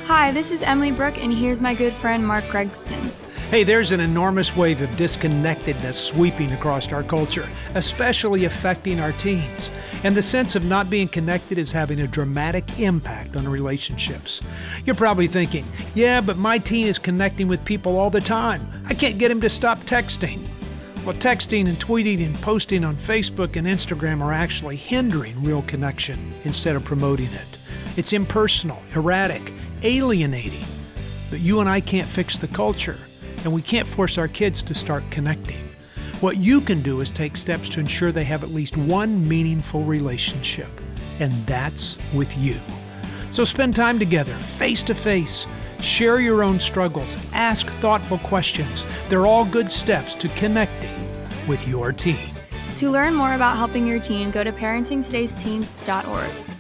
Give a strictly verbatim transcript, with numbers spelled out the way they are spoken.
Hi, this is Emily Brooke, and here's my good friend Mark Gregston. Hey, there's an enormous wave of disconnectedness sweeping across our culture, especially affecting our teens. And the sense of not being connected is having a dramatic impact on relationships. You're probably thinking, yeah, but my teen is connecting with people all the time. I can't get him to stop texting. Well, texting and tweeting and posting on Facebook and Instagram are actually hindering real connection instead of promoting it. It's impersonal, erratic, alienating. But you and I can't fix the culture, and we can't force our kids to start connecting. What you can do is take steps to ensure they have at least one meaningful relationship, and that's with you. So spend time together, face to face. Share your own struggles. Ask thoughtful questions. They're all good steps to connecting with your teen. To learn more about helping your teen, go to parenting todays teens dot org.